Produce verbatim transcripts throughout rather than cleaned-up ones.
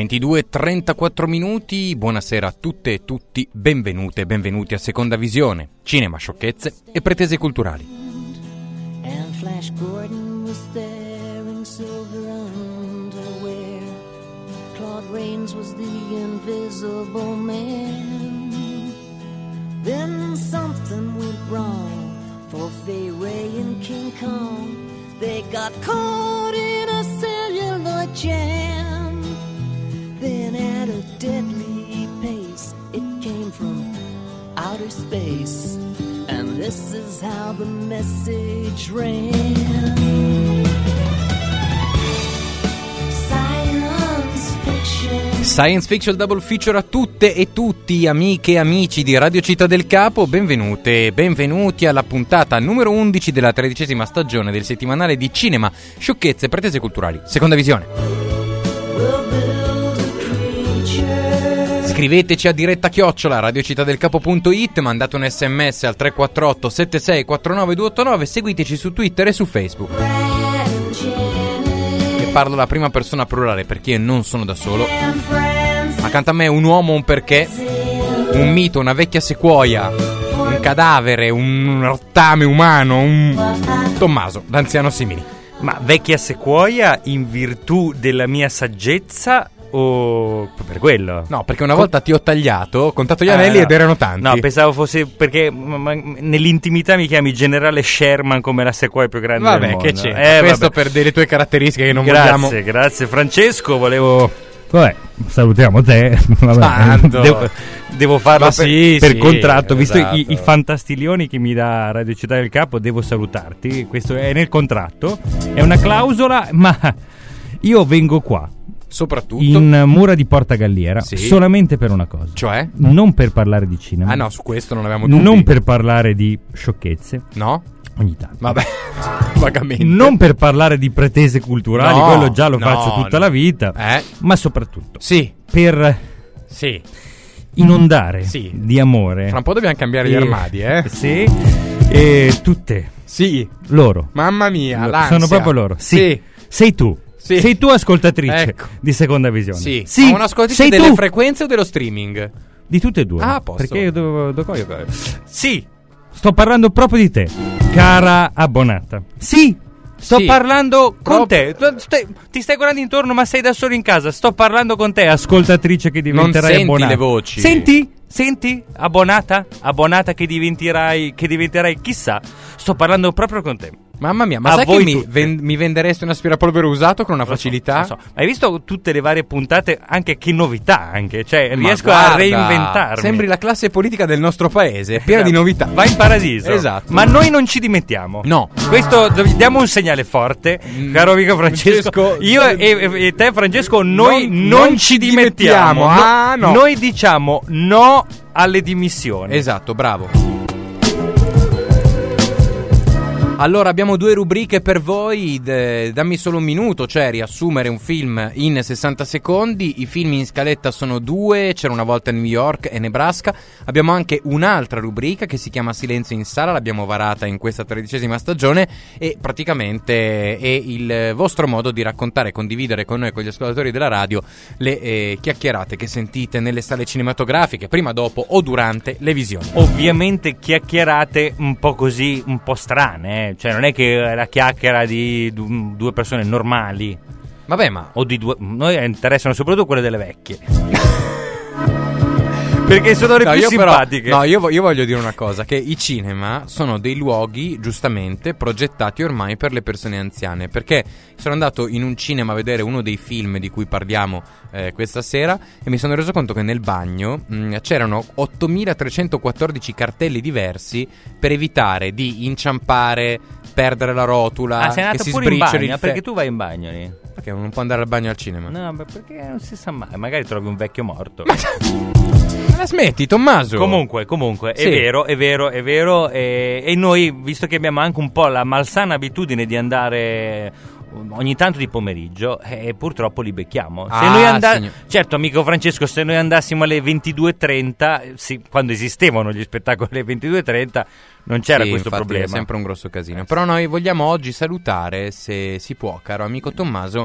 ventidue e trentaquattro minuti, buonasera a tutte e tutti, benvenute e benvenuti a Seconda Visione, cinema, sciocchezze e pretese culturali. And Flash Gordon was there in silver underwear. Claude Rains was the invisible man. Then something went wrong for Fay Ray and King Kong. They got caught in a celluloid jam. Then at a deadly pace, it came from outer space. And this is how the message ran. Science fiction. Science Fiction Double Feature a tutte e tutti, amiche e amici di Radio Città del Capo, benvenute e benvenuti alla puntata numero undici della tredicesima stagione del settimanale di cinema, sciocchezze e pretese culturali, Seconda Visione. Scriveteci a diretta chiocciola radiocittadelcapo.it, mandate un sms al tre quattro otto sette sei quattro nove due otto nove, seguiteci su Twitter e su Facebook. E parlo la prima persona plurale perché io non sono da solo. Accanto a me un uomo, un perché, un mito, una vecchia sequoia, un cadavere, un rottame umano, un Tommaso, d'anziano simili. Ma vecchia sequoia in virtù della mia saggezza o per quello? No, perché una volta ti ho tagliato, ho contato gli anelli ah, ed erano tanti. No, pensavo fosse perché ma, ma, nell'intimità mi chiami generale Sherman come la sequoia più grande vabbè, del mondo. Che c'è? Eh, Questo vabbè. per delle tue caratteristiche che non grazie, vogliamo. Grazie, grazie Francesco, volevo... Vabbè, salutiamo te. Vabbè. Tanto. Devo, devo farlo Ma per, sì, per sì, contratto, visto esatto. i, i fantastiglioni che mi dà Radio Città del Capo, devo salutarti. Questo è nel contratto, è una clausola, ma io vengo qua Soprattutto in Mura di Porta Galliera Sì. solamente per una cosa. Cioè? Non per parlare di cinema. Ah no, su questo non avevamo dubbi. Non per parlare di sciocchezze. No? Ogni tanto. Vabbè, vagamente. Non per parlare di pretese culturali, No, quello già lo no, faccio tutta no. la vita. Eh? Ma soprattutto Sì, per sì. inondare Sì. di amore. Fra un po' dobbiamo cambiare gli E- armadi, eh? Sì. E tutte Sì. loro. Mamma mia, Lo- l'ansia. sono proprio loro. Sì. Sì. Sei tu. Sì. Sei tu ascoltatrice Ecco. di Seconda Visione. Sì. Sì. Ma un'ascoltatrice Sei delle tu. frequenze o dello streaming? Di tutte e due. Ah, a posto. Perché io devo, devo- devo- Sì. Sto parlando proprio di te, cara abbonata. Sì. Sto Sì. parlando con Pro- te. Tu stai- ti stai guardando intorno, ma sei da solo in casa. Sto parlando con te, ascoltatrice che diventerai senti abbonata. le voci. Senti? Senti? Abbonata? Abbonata che diventerai, che diventerai chissà. Sto parlando proprio con te. Mamma mia, ma A sai che voi mi, tutte. ven- mi venderesti un aspirapolvere usato con una Lo so, facilità? lo so. Hai visto tutte le varie puntate? Anche che novità anche. Cioè, Ma riesco guarda, a reinventarmi. Sembri la classe politica del nostro paese, piena Esatto. di novità. Va in paradiso. Esatto. Ma noi non ci dimettiamo. No. Questo do- diamo un segnale forte, Mm. caro amico Francesco. Francesco, Io e, e- e te, Francesco, noi Non- non, non ci ci dimettiamo. dimettiamo. Ah, no. Noi diciamo no alle dimissioni. Esatto, bravo. Allora abbiamo due rubriche per voi, d- dammi solo un minuto, cioè riassumere un film in sessanta secondi. I film in scaletta sono due, C'era una volta New York e Nebraska. Abbiamo anche un'altra rubrica che si chiama Silenzio in sala, l'abbiamo varata in questa tredicesima stagione e praticamente è il vostro modo di raccontare e condividere con noi, con gli ascoltatori della radio, le eh, chiacchierate che sentite nelle sale cinematografiche, prima, dopo o durante le visioni. Ovviamente chiacchierate un po' così, un po' strane, eh. Cioè non è che è la chiacchiera di du- due persone normali. Vabbè, ma O di due. Noi interessano soprattutto quelle delle vecchie. Perché sono le No, più io però- simpatiche. no, io, vo- io voglio dire una cosa, che i cinema sono dei luoghi, giustamente, progettati ormai per le persone anziane, perché sono andato in un cinema a vedere uno dei film di cui parliamo eh, questa sera e mi sono reso conto che nel bagno mh, c'erano ottomilatrecentoquattordici cartelli diversi per evitare di inciampare, perdere la rotula, Ah, sei che andato si pure in sbricioli bagno? il fe- Perché tu vai in bagno lì? Perché non può andare al bagno al cinema? No, beh, perché non si sa mai. Magari trovi un vecchio morto. Ma la smetti, Tommaso? Comunque, comunque, Sì. è vero, è vero, è vero. E, e noi, visto che abbiamo anche un po' la malsana abitudine di andare ogni tanto di pomeriggio, eh, purtroppo li becchiamo. Se Ah, noi anda- signor- certo, amico Francesco, se noi andassimo alle ventidue e trenta, sì, quando esistevano gli spettacoli alle ventidue e trenta, non c'era Sì, questo infatti problema. è sempre un grosso casino. Però noi vogliamo oggi salutare, se si può, caro amico Tommaso,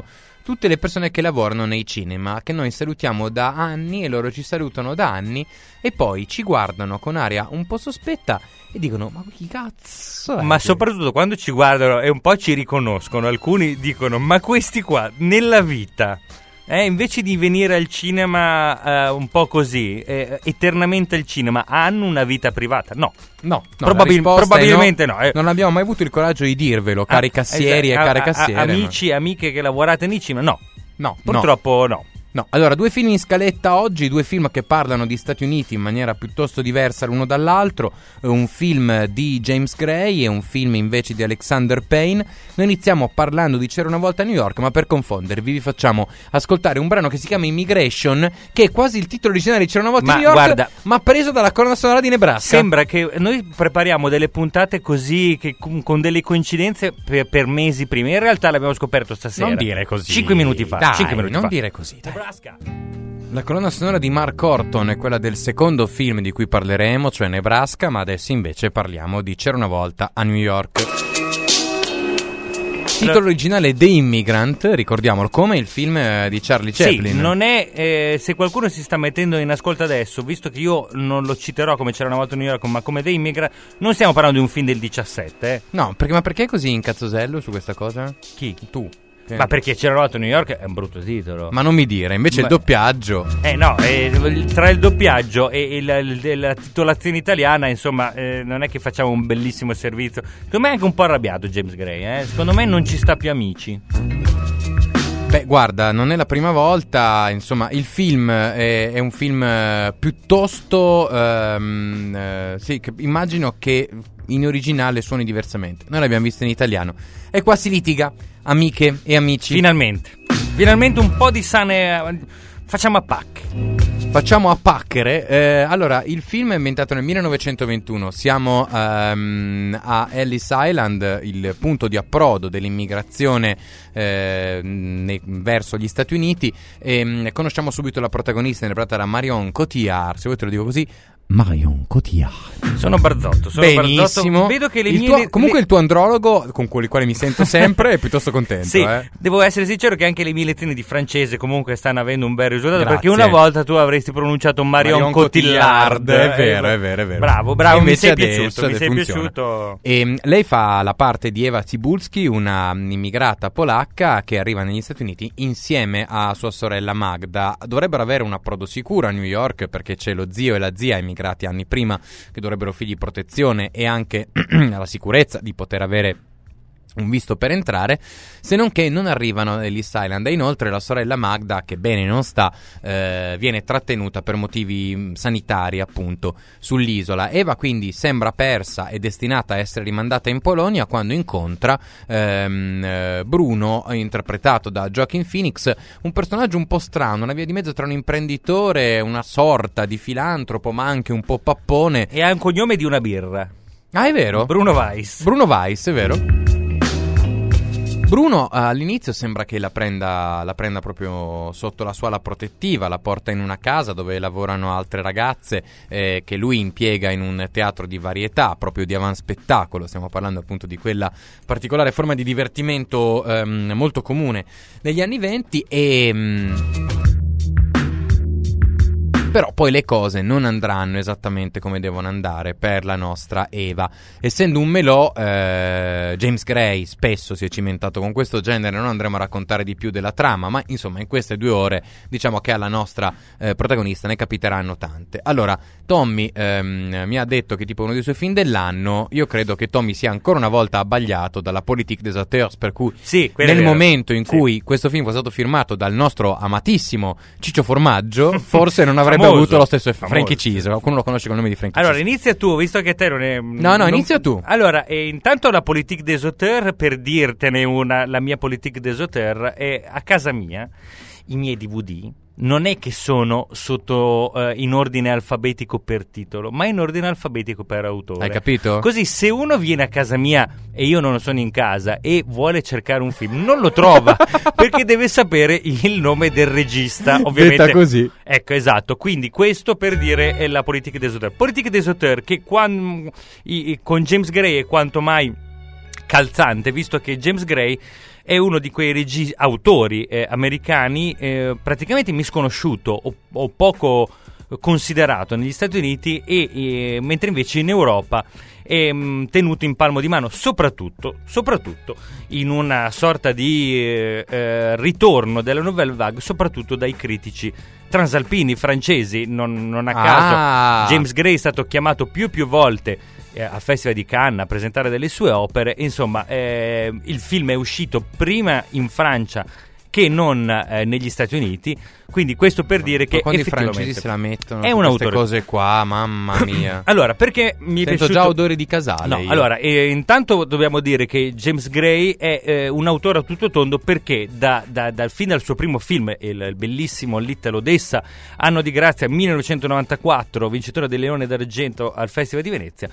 tutte le persone che lavorano nei cinema, che noi salutiamo da anni e loro ci salutano da anni e poi ci guardano con aria un po' sospetta e dicono: ma chi cazzo è? Ma soprattutto quando ci guardano e un po' ci riconoscono, alcuni dicono: ma questi qua nella vita, eh, invece di venire al cinema eh, un po' così, eh, eternamente al cinema, hanno una vita privata? No. No, no, Probabil- probabilmente no. no. Eh. Non abbiamo mai avuto il coraggio di dirvelo, cari Ah, cassieri esatto, e care a- a- cassiere. amici e amiche che lavorate nei cinema, no. No, Purtroppo no. No, allora, due film in scaletta oggi, due film che parlano di Stati Uniti in maniera piuttosto diversa l'uno dall'altro, un film di James Gray e un film invece di Alexander Payne. Noi iniziamo parlando di C'era una volta a New York, ma per confondervi vi facciamo ascoltare un brano che si chiama Immigration, che è quasi il titolo originale di C'era una volta Ma a New York, guarda, ma preso dalla colonna sonora di Nebraska. Sembra che noi prepariamo delle puntate così, che con, con delle coincidenze per, per mesi prima. In realtà l'abbiamo scoperto stasera. Non dire così. Cinque minuti fa. Dai, cinque minuti non fa. dire così. Dai. Nebraska. La colonna sonora di Mark Horton è quella del secondo film di cui parleremo, cioè Nebraska, ma adesso invece parliamo di C'era una volta a New York. Titolo originale The Immigrant, ricordiamolo, come il film eh, di Charlie Chaplin. Sì, non è, eh, se qualcuno si sta mettendo in ascolto adesso, visto che io non lo citerò come C'era una volta a New York, ma come The Immigrant, non stiamo parlando di un film del diciassette, eh. No, perché, ma perché così incazzosello su questa cosa? Chi? Tu. Che- Ma perché C'era una volta a New York è un brutto titolo. Ma non mi dire, invece Ma- il doppiaggio. Eh no, eh, tra il doppiaggio e, e la, il- la titolazione italiana, insomma, eh, non è che facciamo un bellissimo servizio. Secondo me è anche un po' arrabbiato James Gray, eh. Secondo me non ci sta più amici. Beh, guarda, non è la prima volta, insomma, il film è, è un film eh, piuttosto, ehm, eh, sì, che immagino che in originale suoni diversamente. Noi l'abbiamo visto in italiano. E qua si litiga, amiche e amici. Finalmente. Finalmente un po' di sane... Facciamo a pacche. Facciamo a pacchere. Eh, allora, il film è ambientato nel millenovecentoventuno. Siamo ehm, a Ellis Island, il punto di approdo dell'immigrazione eh, nei- verso gli Stati Uniti. E, mh, conosciamo subito la protagonista, interpretata da Marion Cotillard. Se vuoi te lo dico così. Marion Cotillard. Sono Barzotto, sono Benissimo. Barzotto. Vedo che le Il mie... tuo- le- comunque le- il tuo andrologo, con cui- il quale mi sento sempre, è piuttosto contento. Sì, eh. devo essere sincero che anche le mie lezioni di francese comunque stanno avendo un bel risultato. Grazie. Perché una volta tu avresti pronunciato Marion, Marion Cotillard. Cotillard, è vero, è vero, è vero. Bravo, bravo, E mi invece sei adesso piaciuto, mi sei funziona. piaciuto. E, mh, lei fa la parte di Eva Cybulski, una mh, immigrata polacca che arriva negli Stati Uniti insieme a sua sorella Magda. Dovrebbero avere un approdo sicuro a New York perché c'è lo zio e la zia immigrati anni prima che dovrebbero offrirgli protezione e anche la sicurezza di poter avere un visto per entrare, se non che non arrivano a Ellis Island. E inoltre la sorella Magda, che bene non sta, eh, viene trattenuta per motivi mh, sanitari appunto sull'isola. Eva quindi sembra persa e destinata a essere rimandata in Polonia quando incontra ehm, eh, Bruno, interpretato da Joaquin Phoenix, un personaggio un po' strano, una via di mezzo tra un imprenditore, una sorta di filantropo ma anche un po' pappone. E ha un cognome di una birra. Ah, è vero? Bruno Weiss. Bruno Weiss, è vero? Bruno all'inizio sembra che la prenda, la prenda proprio sotto la sua ala protettiva, la porta in una casa dove lavorano altre ragazze eh, che lui impiega in un teatro di varietà, proprio di avanspettacolo. Stiamo parlando appunto di quella particolare forma di divertimento ehm, molto comune negli anni venti e... Mh, però poi le cose non andranno esattamente come devono andare per la nostra Eva. Essendo un melò, eh, James Gray spesso si è cimentato con questo genere, non andremo a raccontare di più della trama, ma insomma in queste due ore diciamo che alla nostra eh, protagonista ne capiteranno tante. Allora, Tommy ehm, mi ha detto che tipo uno dei suoi film dell'anno, io credo che Tommy sia ancora una volta abbagliato dalla politique des auteurs, per cui Sì, quello è nel vero. momento in Sì. cui questo film fosse stato firmato dal nostro amatissimo Ciccio Formaggio, forse non avrebbe Famoso. avuto lo stesso effetto. Famoso. Frankie Cheese, qualcuno lo conosce con il nome di Frankie Allora, Cheese. inizia tu, visto che te non è... No, no, non- inizia tu. Allora, eh, intanto la politique des auteurs, per dirtene una, la mia politique des auteurs, è a casa mia, i miei D V D non è che sono sotto eh, in ordine alfabetico per titolo, ma in ordine alfabetico per autore. Hai capito? Così se uno viene a casa mia e io non sono in casa e vuole cercare un film, non lo trova perché deve sapere il nome del regista, ovviamente. Detta così. Ecco, esatto. Quindi questo per dire è la politique des auteurs. Politique des auteurs che quan- i- i- con James Gray è quanto mai calzante, visto che James Gray è uno di quei regi- autori eh, americani eh, praticamente misconosciuto o, o poco considerato negli Stati Uniti e, e mentre invece in Europa è mh, tenuto in palmo di mano, soprattutto, soprattutto in una sorta di eh, eh, ritorno della Nouvelle Vague, soprattutto dai critici transalpini francesi. Non, non a caso Ah. James Gray è stato chiamato più e più volte eh, al Festival di Cannes a presentare delle sue opere. Insomma, eh, il film è uscito prima in Francia che non eh, negli Stati Uniti, quindi questo per dire che Ma quando i effettivamente francesi se la mettono è su un queste autore. cose qua, mamma mia. Allora, perché mi è Sento piaciuto già odori di casale. No, io. allora, eh, intanto dobbiamo dire che James Gray è eh, un autore a tutto tondo, perché da, da, dal fin dal suo primo film, il, il bellissimo Little Odessa, Anno di grazia millenovecentonovantaquattro, vincitore del Leone d'Argento al Festival di Venezia,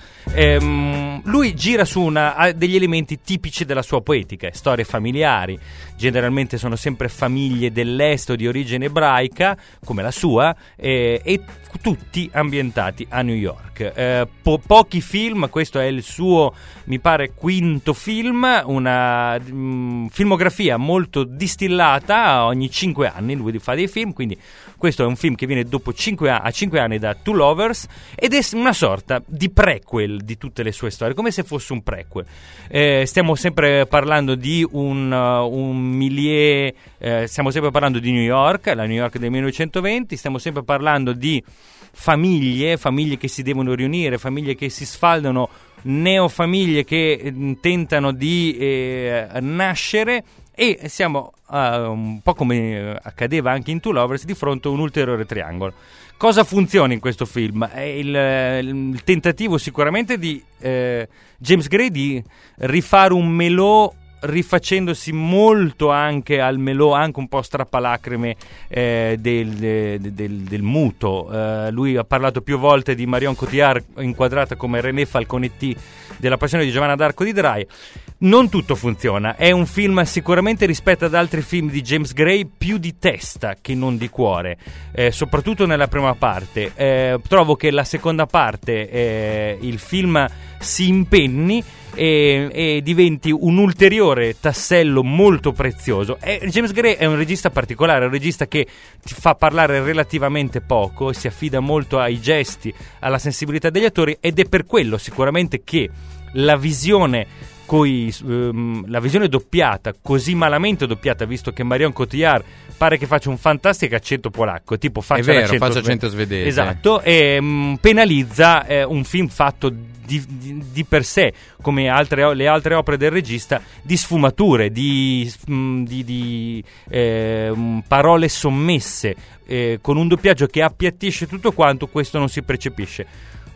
ehm, lui gira su una, ha degli elementi tipici della sua poetica, storie familiari, generalmente sono sempre famiglie dell'est o di origine ebraica, come la sua, eh, e tutti ambientati a New York. Eh, po- pochi film, questo è il suo, mi pare, quinto film, una mh, filmografia molto distillata, ogni cinque anni lui fa dei film, quindi questo è un film che viene dopo cinque a, a cinque anni da Two Lovers, ed è una sorta di prequel di tutte le sue storie, come se fosse un prequel. Eh, stiamo sempre parlando di un, uh, un milieu, eh, stiamo sempre parlando di New York, la New York del millenovecentoventi, stiamo sempre parlando di famiglie, famiglie che si devono riunire, famiglie che si sfaldano, neofamiglie che eh, tentano di eh, nascere, e siamo uh, un po' come accadeva anche in Two Lovers di fronte a un ulteriore triangolo. Cosa funziona in questo film? È il, il tentativo sicuramente di eh, James Gray di rifare un melò, rifacendosi molto anche al melò, anche un po' strappalacrime eh, del, del, del, del muto. Uh, lui ha parlato più volte di Marion Cotillard inquadrata come René Falconetti della Passione di Giovanna d'Arco di Dry. Non tutto funziona, è un film sicuramente, rispetto ad altri film di James Gray, più di testa che non di cuore, eh, soprattutto nella prima parte. Eh, trovo che la seconda parte eh, il film si impenni e, e diventi un ulteriore tassello molto prezioso. E James Gray è un regista particolare, un regista che ti fa parlare relativamente poco, si affida molto ai gesti, alla sensibilità degli attori, ed è per quello sicuramente che la visione coi, um, la visione doppiata, così malamente doppiata, visto che Marion Cotillard pare che faccia un fantastico accento polacco, tipo faccia È vero, l'accento faccia sve- accento svedese. Esatto, e um, penalizza eh, un film fatto di, di, di per sé, come altre, le altre opere del regista, di sfumature, di, um, di, di eh, um, parole sommesse, eh, con un doppiaggio che appiattisce tutto quanto. Questo non si percepisce.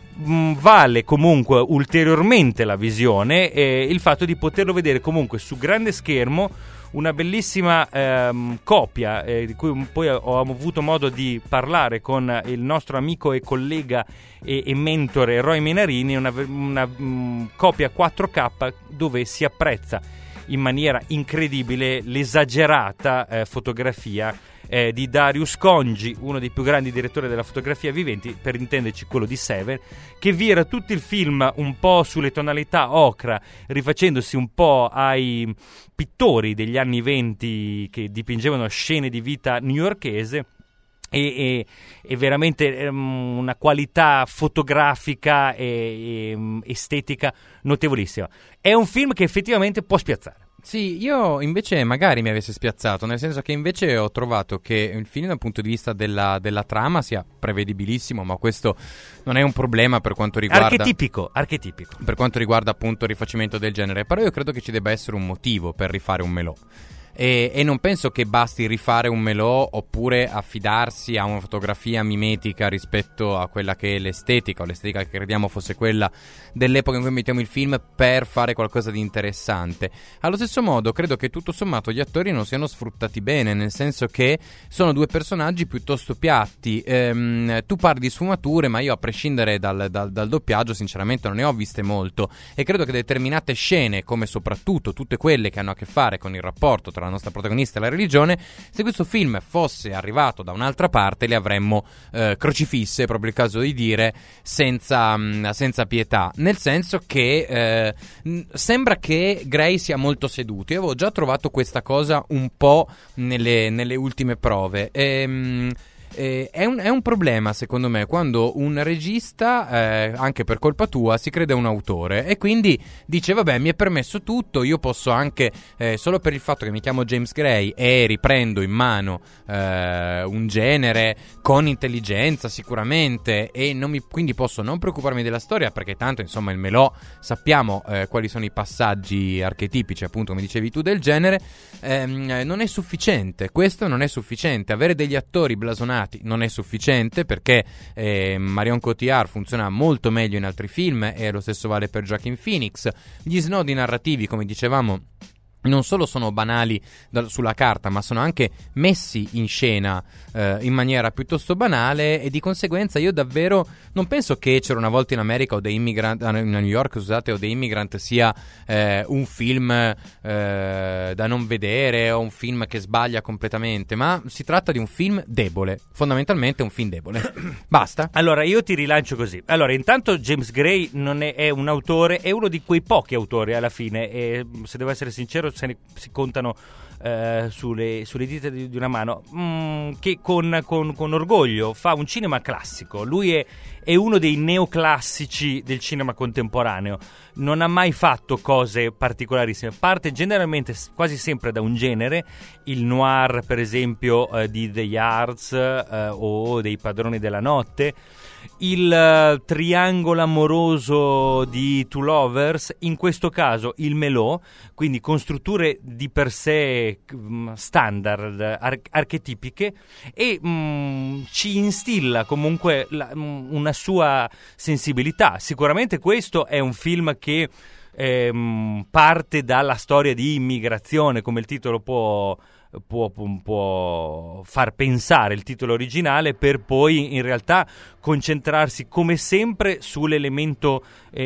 Vale comunque ulteriormente la visione e il fatto di poterlo vedere comunque su grande schermo, una bellissima ehm, copia eh, di cui poi ho avuto modo di parlare con il nostro amico e collega e, e mentore Roy Menarini, una, una um, copia quattro K dove si apprezza in maniera incredibile l'esagerata eh, fotografia Eh, di Darius Khondji, uno dei più grandi direttori della fotografia viventi, per intenderci quello di Seven, che vira tutto il film un po' sulle tonalità ocra, rifacendosi un po' ai pittori degli anni venti che dipingevano scene di vita newyorkese. E, e, e veramente um, una qualità fotografica e, e estetica notevolissima. È un film che effettivamente può spiazzare. Sì, io invece magari mi avesse spiazzato, nel senso che invece ho trovato che il film dal punto di vista della, della trama sia prevedibilissimo, ma questo non è un problema per quanto riguarda Archetipico, archetipico. per quanto riguarda appunto il rifacimento del genere. Però io credo che ci debba essere un motivo per rifare un melò. E, e non penso che basti rifare un melò oppure affidarsi a una fotografia mimetica rispetto a quella che è l'estetica o l'estetica che crediamo fosse quella dell'epoca in cui mettiamo il film per fare qualcosa di interessante. Allo stesso modo credo che tutto sommato gli attori non siano sfruttati bene, nel senso che sono due personaggi piuttosto piatti. Ehm, tu parli di sfumature, ma io a prescindere dal, dal, dal doppiaggio sinceramente non ne ho viste molto, e credo che determinate scene, come soprattutto tutte quelle che hanno a che fare con il rapporto tra nostra, la nostra protagonista è la religione. Se questo film fosse arrivato da un'altra parte le avremmo eh, crocifisse, è proprio il caso di dire, senza, mh, senza pietà, nel senso che eh, mh, sembra che Grey sia molto seduto. Io avevo già trovato questa cosa un po' nelle, nelle ultime prove. E, mh, Eh, è, un, è un problema secondo me quando un regista eh, anche per colpa tua si crede un autore e quindi dice vabbè mi è permesso tutto, io posso anche eh, solo per il fatto che mi chiamo James Gray e riprendo in mano eh, un genere con intelligenza sicuramente e non mi, quindi posso non preoccuparmi della storia perché tanto insomma il melò sappiamo eh, quali sono i passaggi archetipici appunto come dicevi tu del genere. ehm, non è sufficiente, questo non è sufficiente, avere degli attori blasonati non è sufficiente perché eh, Marion Cotillard funziona molto meglio in altri film e lo stesso vale per Joaquin Phoenix. Gli snodi narrativi, come dicevamo, non solo sono banali da, sulla carta, ma sono anche messi in scena eh, in maniera piuttosto banale e di conseguenza io davvero non penso che C'era una volta in America o The Immigrant, a New York scusate, o The Immigrant sia eh, un film eh, da non vedere o un film che sbaglia completamente, ma si tratta di un film debole, fondamentalmente un film debole. Basta. Allora io ti rilancio così. Allora intanto James Gray non è, è un autore, è uno di quei pochi autori alla fine e se devo essere sincero se ne, si contano eh, sulle, sulle dita di, di una mano mm, che con, con, con orgoglio fa un cinema classico. Lui è, è uno dei neoclassici del cinema contemporaneo, non ha mai fatto cose particolarissime, parte generalmente quasi sempre da un genere, il noir per esempio eh, di The Yards eh, o dei Padroni della Notte, il uh, triangolo amoroso di Two Lovers, in questo caso il melò, quindi con strutture di per sé um, standard, ar- archetipiche e um, ci instilla comunque la, um, una sua sensibilità. Sicuramente questo è un film che ehm, parte dalla storia di immigrazione, come il titolo può Può, può far pensare il titolo originale, per poi in realtà concentrarsi come sempre sull'elemento eh,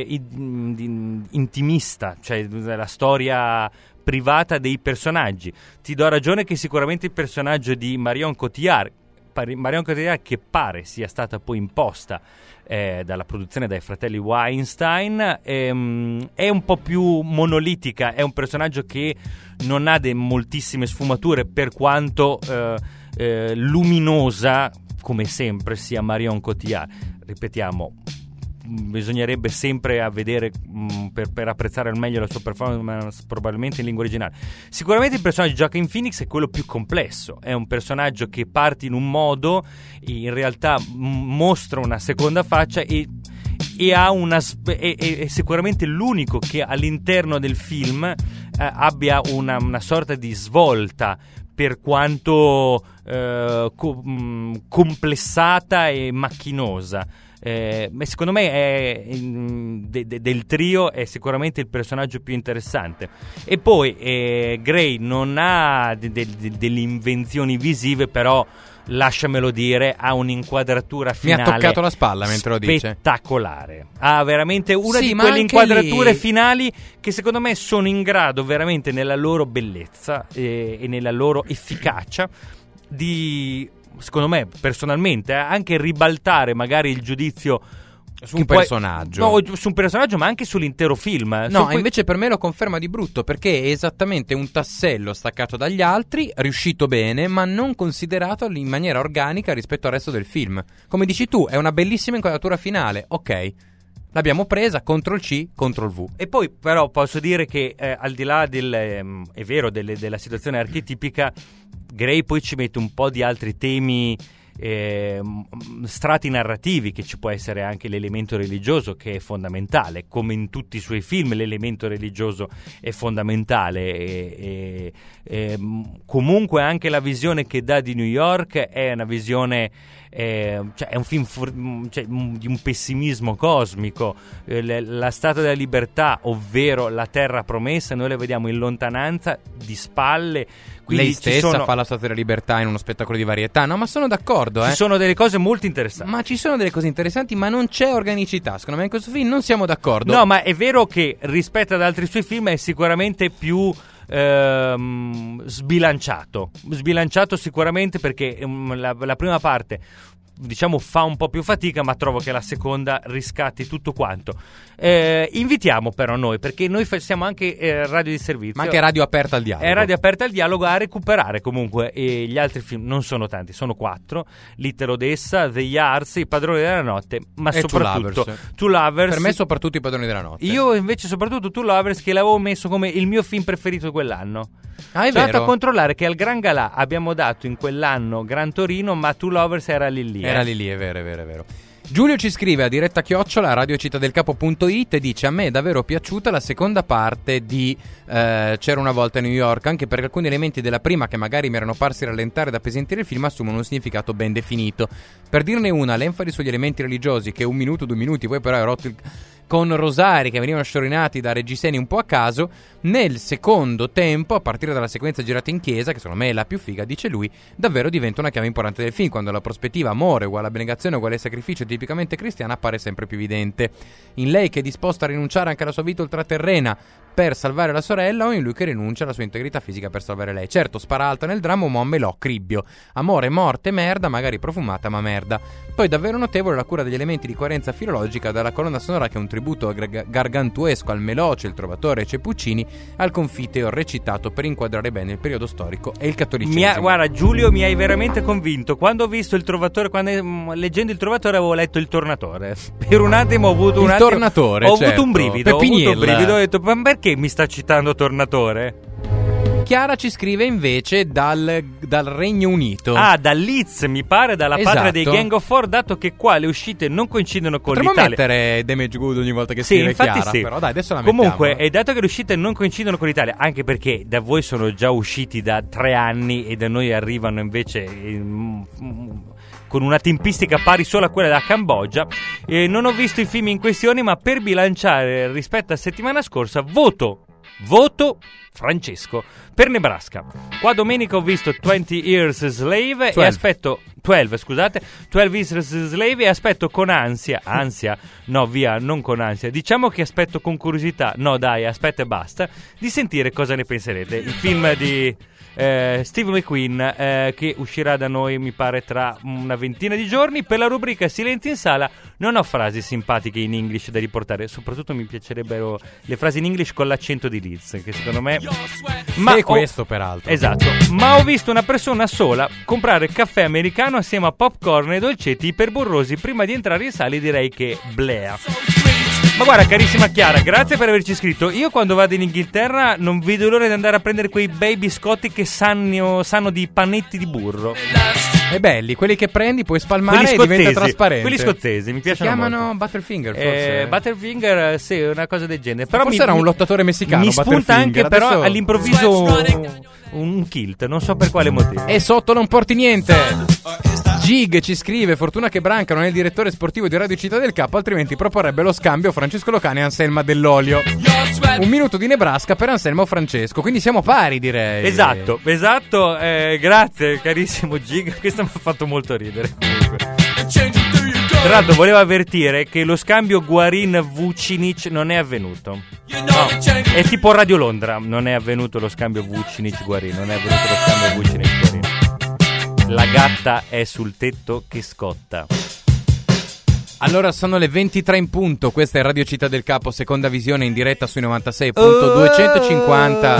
in, intimista, cioè la storia privata dei personaggi. Ti do ragione che sicuramente il personaggio di Marion Cotillard Marion Cotillard, che pare sia stata poi imposta eh, dalla produzione dai fratelli Weinstein, ehm, è un po' più monolitica, è un personaggio che non ha de- moltissime sfumature, per quanto eh, eh, luminosa come sempre sia Marion Cotillard. Ripetiamo, bisognerebbe sempre a vedere mh, per, per apprezzare al meglio la sua performance probabilmente in lingua originale. Sicuramente il personaggio di Joaquin Phoenix è quello più complesso, è un personaggio che parte in un modo, in realtà m- mostra una seconda faccia e, e ha una è, è, è sicuramente l'unico che all'interno del film eh, abbia una, una sorta di svolta, per quanto eh, co- mh, complessata e macchinosa. Eh, ma secondo me è, de, de, del trio è sicuramente il personaggio più interessante. E poi eh, Gray non ha de, de, de, delle invenzioni visive, però lasciamelo dire, ha un'inquadratura finale. Mi ha toccato la spalla mentre lo dice. Spettacolare. Ha veramente una sì, di quelle inquadrature lì... finali che secondo me sono in grado veramente nella loro bellezza eh, e nella loro efficacia di, secondo me personalmente, eh, anche ribaltare magari il giudizio su un personaggio. Puoi, no, su un personaggio, ma anche sull'intero film. No, poi... invece invece per me lo conferma di brutto, perché è esattamente un tassello staccato dagli altri, riuscito bene, ma non considerato in maniera organica rispetto al resto del film. Come dici tu, è una bellissima inquadratura finale, ok. L'abbiamo presa, control C, control V. E poi però posso dire che eh, al di là del, ehm, è vero, delle, della situazione archetipica, Gray poi ci mette un po' di altri temi, eh, strati narrativi, che ci può essere anche l'elemento religioso, che è fondamentale. Come in tutti i suoi film l'elemento religioso è fondamentale e, e, e comunque anche la visione che dà di New York è una visione... Eh, cioè è un film for- cioè, di un pessimismo cosmico. eh, le- la Statua della Libertà, ovvero la terra promessa, noi la vediamo in lontananza, di spalle. Quindi lei stessa ci sono, fa la Statua della Libertà in uno spettacolo di varietà. No, ma sono d'accordo, ci eh. sono delle cose molto interessanti. Ma ci sono delle cose interessanti, ma non c'è organicità. Secondo me in questo film non siamo d'accordo. No, ma è vero che rispetto ad altri suoi film è sicuramente più ehm, sbilanciato. Sbilanciato sicuramente perché um, la, la prima parte, diciamo, fa un po' più fatica, ma trovo che la seconda riscatti tutto quanto. Eh, invitiamo però noi, perché noi fa- siamo anche eh, radio di servizio, Ma anche radio aperta al dialogo. è radio aperta al dialogo, a recuperare comunque e gli altri film. Non sono tanti, sono quattro: Little Odessa, The Yards, I Padroni della Notte, ma E Two soprattutto Lovers. Two Lovers. Per me soprattutto I Padroni della Notte. Io invece soprattutto Two Lovers, che l'avevo messo come il mio film preferito di quell'anno. Ah, è Sono andato vero? a controllare che al Gran Galà abbiamo dato in quell'anno Gran Torino, ma Two Lovers era lì lì. Era eh. lì lì, è vero, è vero, è vero. Giulio ci scrive a diretta chiocciola radiocittadelcapo.it e dice: a me è davvero piaciuta la seconda parte di eh, C'era una volta a New York, anche perché alcuni elementi della prima, che magari mi erano parsi rallentare ed appesantire il film, assumono un significato ben definito. Per dirne una, l'enfasi sugli elementi religiosi, che un minuto, due minuti, poi però è rotto il... con rosari che venivano sciorinati da reggiseni un po' a caso. Nel secondo tempo, a partire dalla sequenza girata in chiesa, che secondo me è la più figa, dice lui, davvero diventa una chiave importante del film, quando la prospettiva amore uguale abnegazione uguale sacrificio tipicamente cristiana appare sempre più evidente. In lei che è disposta a rinunciare anche alla sua vita ultraterrena per salvare la sorella, o in lui che rinuncia alla sua integrità fisica per salvare lei. Certo, spara alta nel dramma, ma melò, cribbio. Amore, morte, merda, magari profumata, ma merda. Poi davvero notevole la cura degli elementi di coerenza filologica, dalla colonna sonora che è un tributo gar- gargantuesco al Meloce, il Trovatore e Ceppuccini, al Confiteor recitato per inquadrare bene il periodo storico e il cattolicesimo. Mi ha, guarda, Giulio, mi hai veramente convinto. Quando ho visto il Trovatore, quando mm, leggendo il Trovatore avevo letto il Tornatore. Per un attimo ho avuto un Il attimo, Tornatore, ho certo. avuto un brivido, ho avuto un Pepiniella. brivido, ho detto: ma perché mi sta citando Tornatore? Chiara ci scrive invece dal, dal Regno Unito. Ah, da Leeds, mi pare, dalla Esatto. patria dei Gang of Four, dato che qua le uscite non coincidono con Potremmo l'Italia. mettere Damage Good ogni volta che Sì, scrive infatti Chiara, sì. però dai, adesso la mettiamo. Comunque, e dato che le uscite non coincidono con l'Italia, anche perché da voi sono già usciti da tre anni e da noi arrivano invece mm, mm, con una tempistica pari solo a quella della Cambogia, eh, non ho visto i film in questione, ma per bilanciare rispetto a settimana scorsa, voto, voto Francesco per Nebraska. Qua domenica ho visto twenty Years Slave twelve. e aspetto twelve, scusate, twelve Years Slave e aspetto con ansia, ansia, no via, non con ansia, diciamo che aspetto con curiosità, no dai, aspetta e basta, di sentire cosa ne penserete. Il film di eh, Steve McQueen eh, che uscirà da noi mi pare tra una ventina di giorni. Per la rubrica Silenti in Sala non ho frasi simpatiche in English da riportare, soprattutto mi piacerebbero le frasi in English con l'accento di Leeds, che secondo me... Ma ho- questo peraltro. Esatto, ma ho visto una persona sola comprare caffè americano assieme a popcorn e dolcetti iperborrosi prima di entrare in sala, e direi che blea. Ma guarda, carissima Chiara, grazie per averci scritto. Io quando vado in Inghilterra non vedo l'ora di andare a prendere quei bei biscotti che sanno, sanno di panetti di burro. E belli, quelli che prendi, puoi spalmare Quelli e diventa scozzesi, trasparente. quelli scozzesi, mi Si piacciono chiamano molto. Butterfinger, forse. Eh, Butterfinger, sì, una cosa del genere. Però forse mi, era un mi- lottatore messicano, Mi spunta Butterfinger. anche però Adesso- all'improvviso un, un kilt, non so per quale motivo. E sotto non porti niente. Gig ci scrive: fortuna che Branca non è il direttore sportivo di Radio Città del Capo, altrimenti proporrebbe lo scambio Francesco Locane e Anselma Dell'Olio. Un minuto di Nebraska per Anselmo o Francesco, quindi siamo pari, direi. Esatto, esatto, eh, grazie carissimo Gig, questo mi ha fatto molto ridere comunque. Tra l'altro volevo avvertire che lo scambio Guarin-Vucinic non è avvenuto. No, è tipo Radio Londra, non è avvenuto lo scambio Vucinic-Guarin, non è avvenuto lo scambio Vucinic-Guarin. La gatta è sul tetto che scotta. Allora sono le ventitré in punto, questa è Radio Città del Capo, seconda visione in diretta sui novantasei punto duecentocinquanta.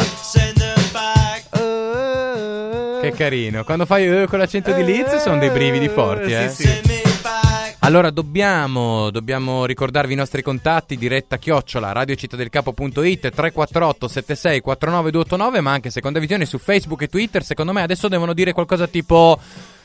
Che carino, quando fai uh, con l'accento di Leeds sono dei brividi forti, eh. Sì, sì. Allora dobbiamo, dobbiamo ricordarvi i nostri contatti: diretta chiocciola radiocittadelcapo.it, tre quattro otto sette sei quattro nove due otto nove, ma anche seconda visione su Facebook e Twitter. Secondo me adesso devono dire qualcosa tipo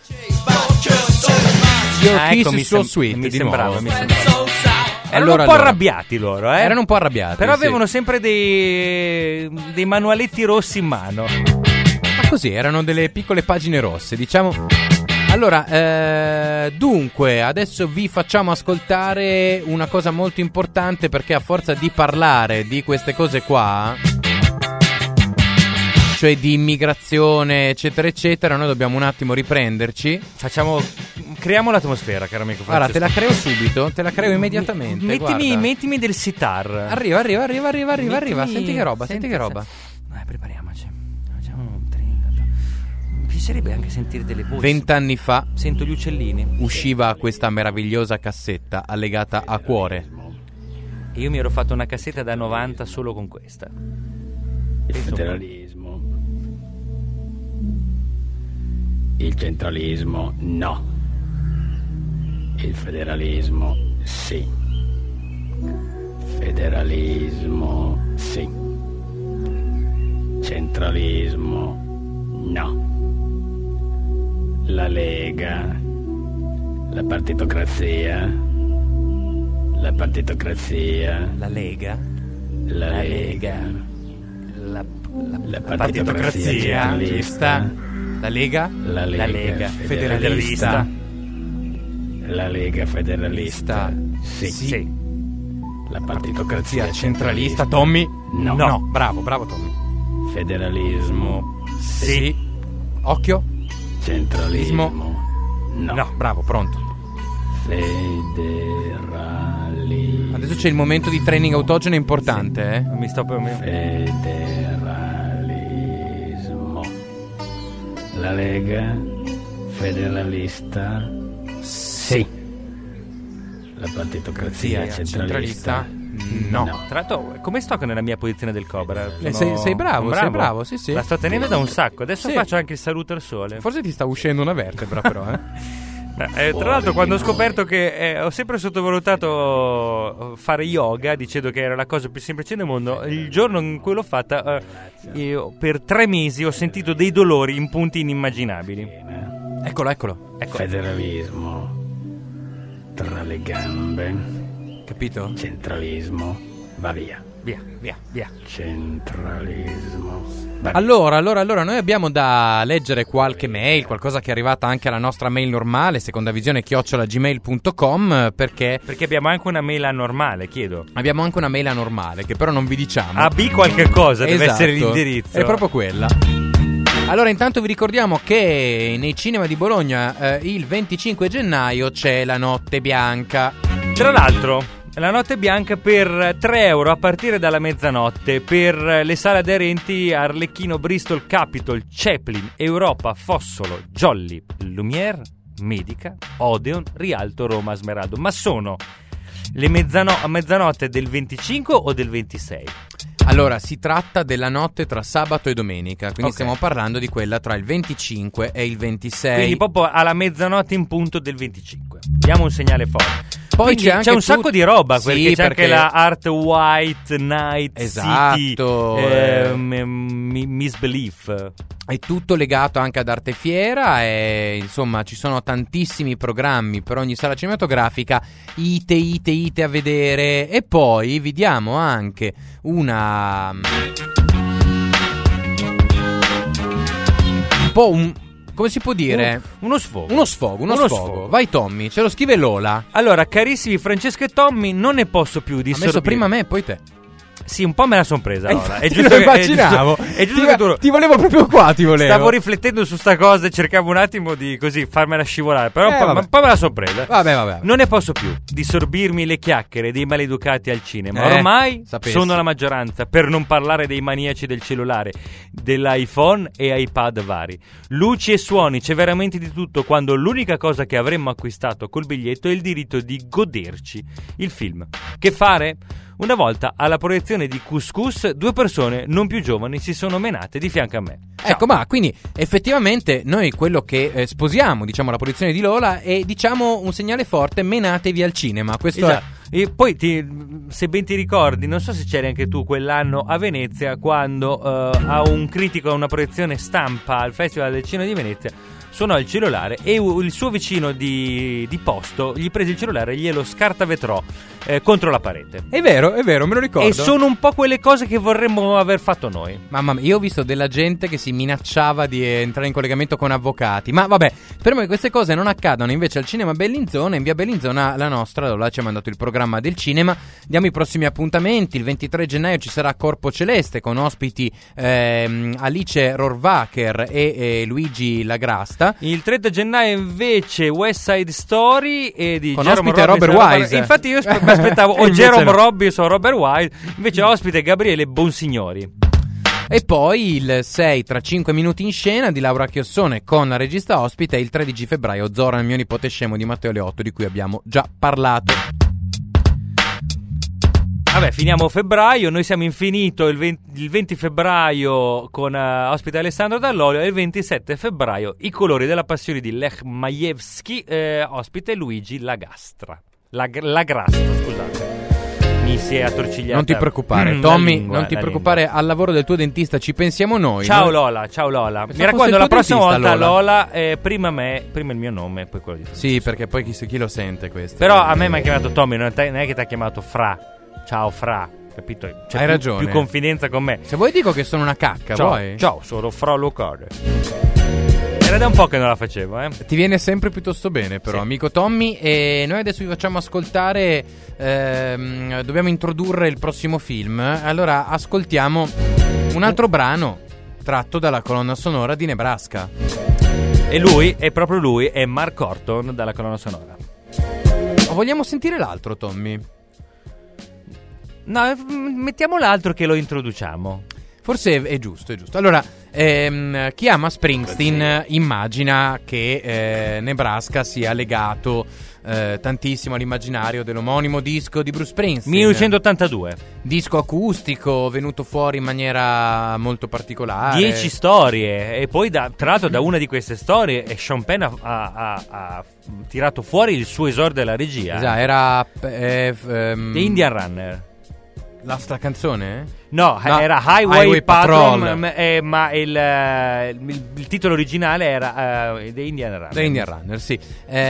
Your Ah, kiss ecco, mi is so sem- sweet mi di sembrava, nuovo. mi sembrava. Erano Allora, un po' allora. arrabbiati loro, eh. Erano un po' arrabbiati, Però sì. avevano sempre dei, dei manualetti rossi in mano. Ma così, erano delle piccole pagine rosse, diciamo. Allora, eh, dunque, adesso vi facciamo ascoltare una cosa molto importante, perché a forza di parlare di queste cose qua, cioè di immigrazione, eccetera, eccetera, noi dobbiamo un attimo riprenderci. Facciamo, creiamo l'atmosfera, caro amico Guarda, Francesco. te la creo subito, te la creo immediatamente. Mettimi, guarda. mettimi del sitar. Arriva, arriva, arriva, arriva, arriva, arriva. Mettimi- Senti che roba, senti- senti che roba. Eh, prepariamoci. Facciamo un training. Mi piacerebbe anche sentire delle voci. Vent'anni fa Sento gli uccellini. usciva questa meravigliosa cassetta allegata a cuore. E io mi ero fatto una cassetta da novanta solo con questa. Il federalismo. Il centralismo no. Il federalismo sì. Federalismo sì. Centralismo no. La Lega, la partitocrazia, la partitocrazia, La Lega. la, La Lega, La, la, la la partitocrazia centralista, La Lega? la Lega, La Lega federalista, federalista. la Lega federalista, sì, Sì. la partitocrazia Sia centralista, centralista, Tommy? No. No, bravo, bravo Tommy. federalismo, Sì. Occhio? centralismo, no, No, bravo, pronto. federalismo, Adesso c'è il momento di training autogeno importante, eh? Mi sto per... federalismo, la Lega federalista, sì, la partitocrazia Sia centralista, No. Tra l'altro, come sto nella mia posizione del Cobra? Eh, Sono- sei- sei bravo, sono sei bravo, sì, sì. La sto tenendo da un sacco. Adesso Sì. faccio anche il saluto al sole. Forse ti sta uscendo una vertebra, però, eh? Eh, tra l'altro, quando ho scoperto che eh, ho sempre sottovalutato fare yoga, dicendo che era la cosa più semplice del mondo, il giorno in cui l'ho fatta, eh, io per tre mesi ho sentito dei dolori in punti inimmaginabili. Eccolo, eccolo. Ecco, federalismo tra le gambe, Capito? centralismo va via, via, via, via. centralismo va via. Allora, allora, allora, noi abbiamo da leggere qualche mail, qualcosa che è arrivata anche alla nostra mail normale, secondavisione chiocciola gmail punto com, perché Perché abbiamo anche una mail anormale, chiedo. abbiamo anche una mail anormale, che però non vi diciamo. A B qualche cosa deve Esatto, essere l'indirizzo. è proprio quella. Allora, intanto vi ricordiamo che nei cinema di Bologna eh, il venticinque gennaio c'è la Notte Bianca. Tra l'altro, la Notte Bianca per tre euro a partire dalla mezzanotte per le sale aderenti Arlecchino, Bristol, Capitol, Chaplin, Europa, Fossolo, Jolly, Lumière, Medica, Odeon, Rialto, Roma, Smeraldo. Ma sono le mezzano- a mezzanotte del venticinque o del ventisei? Allora, si tratta della notte tra sabato e domenica, quindi Ok. stiamo parlando di quella tra il venticinque e il ventisei. Quindi proprio alla mezzanotte in punto del venticinque. Diamo un segnale forte. Poi Quindi c'è anche un tut- sacco di roba, Sì, perché c'è perché- anche la Art White Night City, Esatto, eh, eh. m- m- Misbelief. È tutto legato anche ad Arte Fiera e insomma ci sono tantissimi programmi per ogni sala cinematografica, ite, ite, ite a vedere. E poi vi diamo anche una... un po' un... come si può dire? Un- uno sfogo. Uno sfogo, uno, Uno sfogo. sfogo. Vai Tommy, ce lo scrive Lola. Allora, carissimi Francesco e Tommy, non ne posso più di Ha messo prima me, poi te. Sì, un po' me la son presa. Eh, Lola. infatti È giusto lo che, è immaginavo. giusto, è giusto ti, che tu... ti volevo proprio qua, ti volevo. Stavo riflettendo su sta cosa e cercavo un attimo di così farmela scivolare. Però Eh, un, po', vabbè. un po' me la son presa. Vabbè, vabbè. Non ne posso più di sorbirmi le chiacchiere dei maleducati al cinema. Eh, Ormai sapessi. sono la maggioranza, per non parlare dei maniaci del cellulare, dell'iPhone e iPad vari. Luci e suoni, c'è veramente di tutto, quando l'unica cosa che avremmo acquistato col biglietto è il diritto di goderci il film. Che fare? Una volta alla proiezione di Couscous, due persone non più giovani si sono menate di fianco a me. Ciao. Ecco, ma quindi effettivamente noi quello che eh, sposiamo, diciamo, la posizione di Lola è, diciamo, un segnale forte: menatevi al cinema. Questo Esatto. E poi, ti, se ben ti ricordi, non so se c'eri anche tu quell'anno a Venezia, quando eh, a un critico a una proiezione stampa al Festival del Cinema di Venezia suonò il cellulare e u- il suo vicino di, di posto gli prese il cellulare e glielo scartavetrò eh, contro la parete. è... è vero, è vero, me lo ricordo. E sono un po' quelle cose che vorremmo aver fatto noi. Mamma mia, io ho visto della gente che si minacciava di entrare in collegamento con avvocati. Ma vabbè, speriamo che queste cose non accadano invece al cinema Bellinzona. In via Bellinzona la nostra Lola ci ha mandato il programma del cinema. Diamo i prossimi appuntamenti. Il ventitré gennaio ci sarà Corpo Celeste con ospiti ehm, Alice Rohrwacher e, e Luigi Lagrasta. Il trenta gennaio invece West Side Story e di Con Jerome ospite Robbins Robert e Wise. Infatti io sp- mi aspettavo E o invece Jerome no. Robbins o Robert Wise, invece ospite Gabriele Bonsignori. E poi il sei tra cinque minuti in scena di Laura Chiossone con la regista ospite e il tredici febbraio Zoran, mio nipote scemo di Matteo Leotto, di cui abbiamo già parlato. Vabbè, finiamo febbraio, noi siamo infinito il venti, il venti febbraio con uh, ospite Alessandro Dall'Olio e il ventisette febbraio I colori della passione di Lech Majewski, eh, ospite Luigi Lagastra. La, Lagrastra, scusate. Mi si è attorcigliata. Non ti preoccupare, mm, Tommy, lingua, non ti la preoccupare, lingua. al lavoro del tuo dentista ci pensiamo noi. Ciao no? Lola, ciao Lola. Pensavo Mi raccomando, fosse la il tuo prossima dentista, volta Lola. Lola, eh, prima me, prima il mio nome, poi quello di Sì, perché poi chi, chi lo sente questo? Però a me mi ha chiamato Tommy, non è, non è che ti ha chiamato Fra. Ciao Fra, capito? C'è Hai più, ragione. più confidenza con me. Se vuoi dico che sono una cacca, Ciao, vuoi? ciao, sono Fra Locale. Era da un po' che non la facevo, eh. Ti viene sempre piuttosto bene, però, Sì. amico Tommy. E noi adesso vi facciamo ascoltare. Ehm, dobbiamo introdurre il prossimo film. Allora, ascoltiamo un altro brano tratto dalla colonna sonora di Nebraska. E lui, è proprio lui, è Mark Horton dalla colonna sonora. O vogliamo sentire l'altro, Tommy? No, m- mettiamo l'altro che lo introduciamo. Forse è, è giusto, è giusto. Allora, ehm, chi ama Springsteen eh, immagina che eh, Nebraska sia legato eh, tantissimo all'immaginario dell'omonimo disco di Bruce Springsteen. millenovecentottantadue. Disco acustico, venuto fuori in maniera molto particolare. Dieci storie. E poi, da, tra l'altro, da una di queste storie, eh, Sean Penn ha, ha- ha- ha tirato fuori il suo esordio alla regia. Esatto, era eh, f- ehm, The Indian Runner. la sta canzone? No, No, era Highway, Highway Patrol, Patrol. m- eh, ma il, eh, il, il titolo originale era eh, The Indian Runner. The Indian Runner, sì.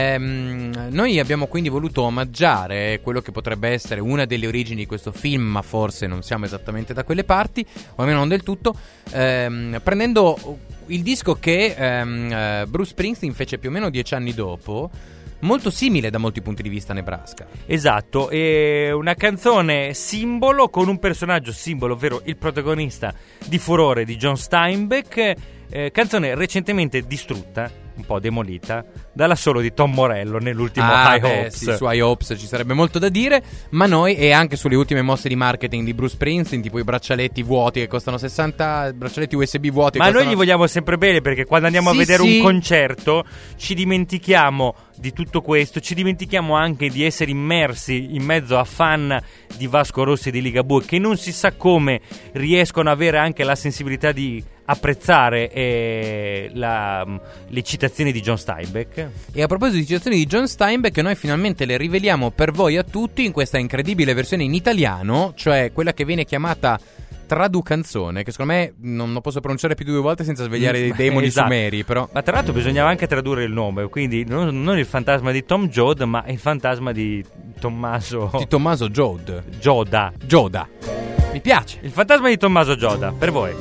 Ehm, noi abbiamo quindi voluto omaggiare quello che potrebbe essere una delle origini di questo film, ma forse non siamo esattamente da quelle parti, o almeno non del tutto, ehm, prendendo il disco che ehm, eh, Bruce Springsteen fece più o meno dieci anni dopo, molto simile da molti punti di vista a Nebraska. Esatto, è una canzone simbolo con un personaggio simbolo, ovvero il protagonista di furore di John Steinbeck, eh, canzone recentemente distrutta, un po' demolita, dall'assolo di Tom Morello nell'ultimo Ah, High beh, Hopes. sì, su High Hopes ci sarebbe molto da dire, ma noi, e anche sulle ultime mosse di marketing di Bruce Springsteen, tipo i braccialetti vuoti che costano sessanta, braccialetti U S B vuoti Ma che noi costano... gli vogliamo sempre bene, perché quando andiamo Sì, a vedere sì. un concerto ci dimentichiamo di tutto questo, ci dimentichiamo anche di essere immersi in mezzo a fan di Vasco Rossi e di Ligabue, che non si sa come riescono ad avere anche la sensibilità di apprezzare eh, la, le citazioni di John Steinbeck. E a proposito di citazioni di John Steinbeck, noi finalmente le riveliamo per voi a tutti in questa incredibile versione in italiano, cioè quella che viene chiamata traducanzone, che secondo me non lo posso pronunciare più di due volte senza svegliare dei demoni Esatto. sumeri, però... Ma tra l'altro bisognava anche tradurre il nome, quindi non, non il fantasma di Tom Joad, ma il fantasma di Tommaso Di Tommaso Jode. Gioda. Gioda. Mi piace. Il fantasma di Tommaso Gioda, per voi.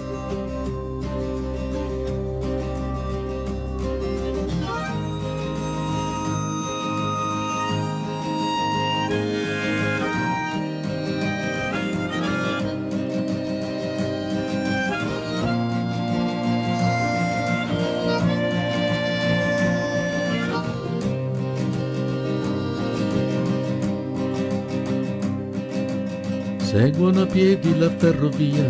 Seguono a piedi la ferrovia,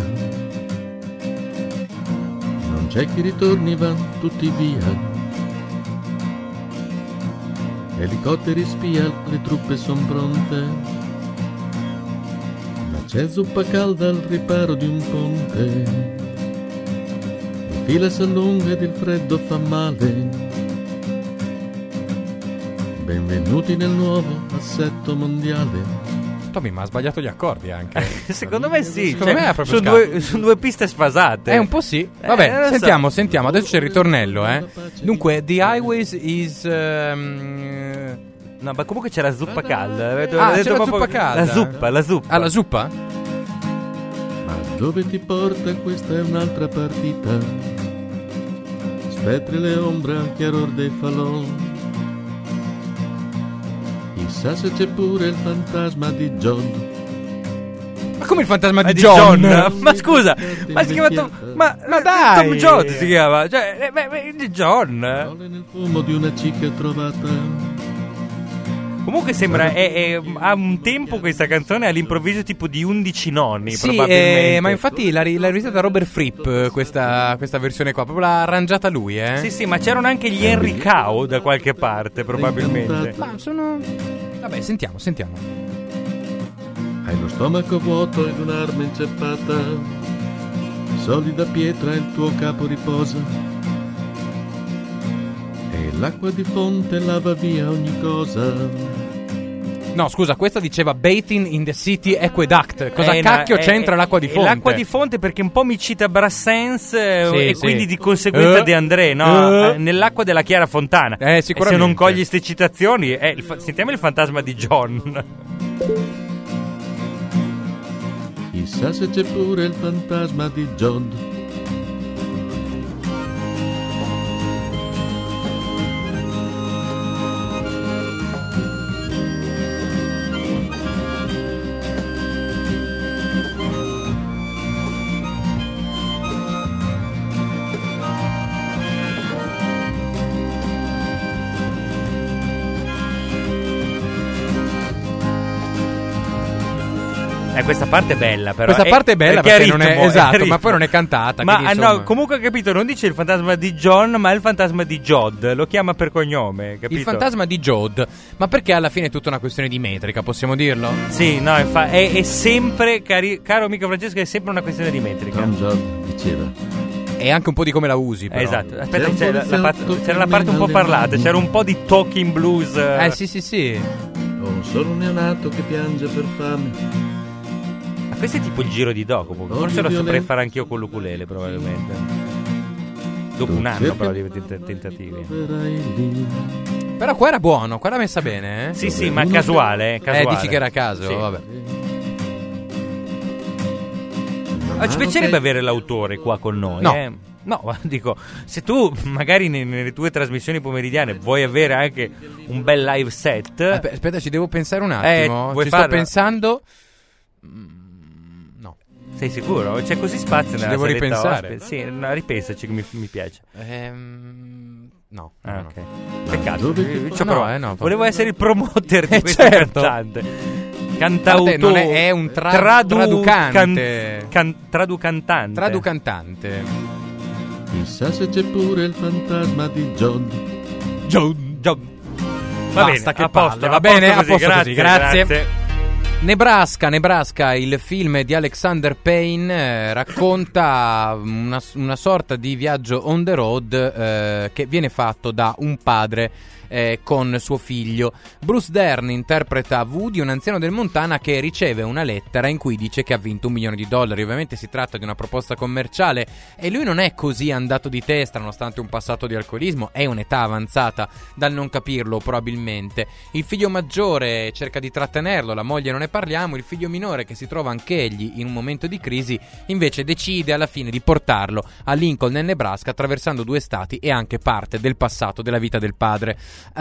non c'è chi ritorni, van tutti via. Elicotteri spia, le truppe son pronte, ma c'è zuppa calda al riparo di un ponte. La fila s'allunga ed il freddo fa male. Benvenuti nel nuovo assetto mondiale. Tommy, ma ha sbagliato gli accordi anche. Secondo me sì, Secondo cioè, me è proprio sono, scarso. due, sono due piste sfasate. È un po' sì. Eh, Vabbè, non lo so. sentiamo, sentiamo. Adesso c'è il ritornello, eh. Dunque, The Highways is... ehm, No, ma comunque c'è la zuppa calda. Avete- Ah, avete c'è la proprio- zuppa calda. La zuppa, la zuppa. Ah, la zuppa? Ma dove ti porta? Questa è un'altra partita. Spettri le ombre al chiaror dei falò. Chissà se c'è pure il fantasma di John. Ma come il fantasma Ma di John? Ma scusa, ma si chiama Tom, ma, Ma dai! Tom Joad si chiama, cioè, eh, beh, beh, di John. Sole nel fumo di una cicca trovata. Comunque sembra è, è, ha un tempo questa canzone all'improvviso tipo di undici nonni, Sì, probabilmente. eh, ma infatti l'ha, ri- l'ha realizzata Robert Fripp eh, questa, questa versione qua, proprio l'ha arrangiata lui, eh. Sì, sì, ma c'erano anche gli Henry Cow da qualche parte, probabilmente. Ma sono... Vabbè, sentiamo, sentiamo. Hai lo stomaco vuoto ed un'arma inceppata, solida pietra il tuo capo riposa, e l'acqua di fonte lava via ogni cosa. No, scusa, questa diceva Bathing in the City Aqueduct. Cosa Eh, cacchio no, c'entra eh, l'acqua di eh, fonte? L'acqua di fonte perché un po' mi cita Brassens eh, Sì, e sì. quindi di conseguenza Eh, De André, no? eh. Eh, nell'acqua della Chiara Fontana. Eh, E sicuramente. se non cogli queste citazioni, eh, il fa- sentiamo il fantasma di John. Chissà se c'è pure il fantasma di John. Eh, questa parte è bella, però. Questa parte è bella perché non è- ritmo, esatto, ritmo. ma poi non è cantata, Ma quindi, ah, no, insomma. comunque ho capito, non dice il fantasma di John, ma il fantasma di Jod. Lo chiama per cognome, capito? Il fantasma di Jod. Ma perché alla fine è tutta una questione di metrica, possiamo dirlo? Sì, no, infa- è, è sempre, cari- caro amico Francesco, è sempre una questione di metrica. John John diceva: E anche un po' di come la usi, però. Esatto, aspetta, C'è un c'era, la, poliziotto parte- c'era la che parte un po' cammina alle parlata, mani. c'era un po' di talking blues. Eh, sì, sì, sì. ho un solo neonato che piange per fame. Ma questo è tipo il giro di dopo, forse Olio lo saprei violento. fare anch'io con l'ukulele, probabilmente. Dopo un anno, però, di tent- tentativi. Troverai lì. Però qua era buono, qua era messa bene, eh? Sì, sì, ma casuale, eh, casuale. Eh, dici che era a caso, Sì. vabbè. Ah, ci piacerebbe avere l'autore qua con noi, No. eh? No, ma dico, se tu magari ne- nelle tue trasmissioni pomeridiane vuoi avere anche un bel live set, Aspetta, aspetta, ci devo pensare un attimo. Eh, vuoi ci farla? sto pensando. Mm, no. sei sicuro? C'è così spazio nella devo saletta ripensare. ospite? Sì, no, ripensaci che mi, mi piace. Ehm, no. Ah, no, ok. no. Peccato, Dove ci ti- ho no, provato. eh, no, Volevo essere il promoter di Eh, questo certo. cantante. A Cantautore. parte non è- è un tra- tradu- traducante. can- can- traducantante. Traducantante. Chissà se c'è pure il fantasma di John. Gio- Va Basta, bene, che a posto, palle. Va a bene, posto a posto così, così, grazie. grazie. Nebraska, Nebraska, il film di Alexander Payne, eh, racconta una, una sorta di viaggio on the road eh, che viene fatto da un padre eh, con suo figlio. Bruce Dern interpreta Woody, un anziano del Montana che riceve una lettera in cui dice che ha vinto un milione di dollari. Ovviamente si tratta di una proposta commerciale e lui non è così andato di testa nonostante un passato di alcolismo, è un'età avanzata dal non capirlo probabilmente. Il figlio maggiore cerca di trattenerlo, la moglie non ne parliamo, il figlio minore che si trova anch'egli in un momento di crisi invece decide alla fine di portarlo a Lincoln nel Nebraska attraversando due stati e anche parte del passato della vita del padre.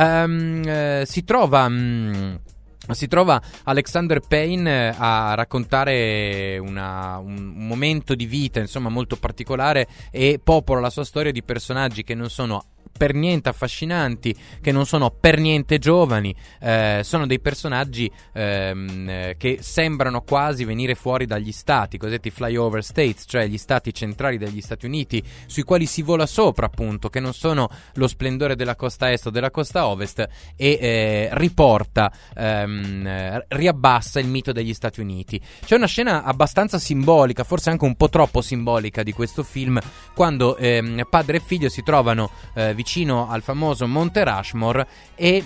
Um, eh, si trova... mm, Si trova Alexander Payne a raccontare una, un, un momento di vita insomma molto particolare e popola la sua storia di personaggi che non sono per niente affascinanti, che non sono per niente giovani, eh, sono dei personaggi ehm, eh, che sembrano quasi venire fuori dagli stati, cosiddetti flyover states, cioè gli stati centrali degli Stati Uniti, sui quali si vola sopra appunto, che non sono lo splendore della costa est o della costa ovest, e eh, riporta, ehm, eh, riabbassa il mito degli Stati Uniti. C'è una scena abbastanza simbolica, forse anche un po' troppo simbolica di questo film, quando ehm, padre e figlio si trovano eh, vicino al famoso Monte Rushmore e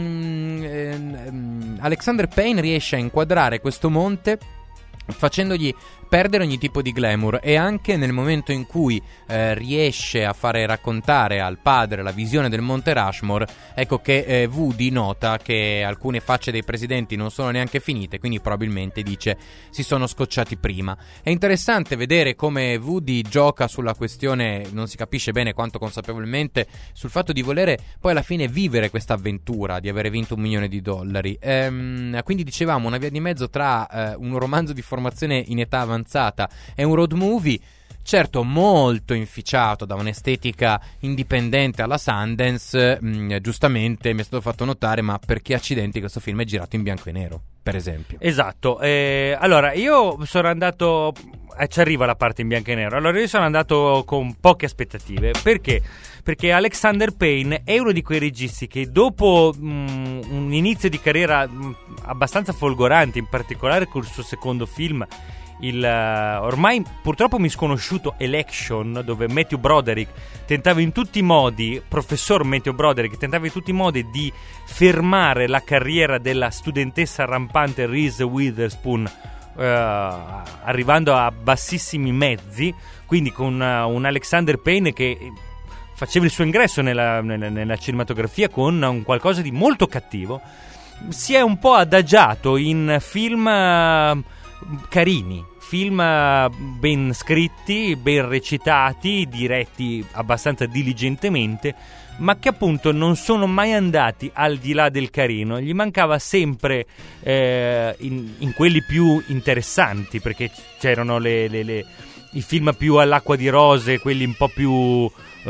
mm, ehm, Alexander Payne riesce a inquadrare questo monte facendogli perdere ogni tipo di glamour, e anche nel momento in cui eh, riesce a fare raccontare al padre la visione del Monte Rushmore, ecco che eh, Woody nota che alcune facce dei presidenti non sono neanche finite, quindi probabilmente dice si sono scocciati prima. È interessante vedere come Woody gioca sulla questione, non si capisce bene quanto consapevolmente, sul fatto di volere poi alla fine vivere questa avventura di avere vinto un milione di dollari. Ehm, quindi dicevamo una via di mezzo tra eh, un romanzo di formazione in età avanzata e un road movie. certo molto inficiato da un'estetica indipendente alla Sundance. Mh, giustamente mi è stato fatto notare, ma perché accidenti questo film è girato in bianco e nero, per esempio. Esatto, eh, allora io sono andato, eh, ci arriva la parte in bianco e nero, allora io sono andato con poche aspettative, perché? Perché Alexander Payne è uno di quei registi che dopo mh, un inizio di carriera mh, abbastanza folgorante, in particolare col suo secondo film, il uh, ormai purtroppo misconosciuto Election, dove Matthew Broderick tentava in tutti i modi, professor Matthew Broderick tentava in tutti i modi di fermare la carriera della studentessa rampante Reese Witherspoon, uh, arrivando a bassissimi mezzi, quindi con uh, un Alexander Payne che faceva il suo ingresso nella, nella, nella cinematografia con un qualcosa di molto cattivo. Si è un po' adagiato in film uh, carini, film uh, ben scritti, ben recitati, diretti abbastanza diligentemente, ma che appunto non sono mai andati al di là del carino. Gli mancava sempre eh, in, in quelli più interessanti, perché c'erano le, le, le, i film più all'acqua di rose, quelli un po' più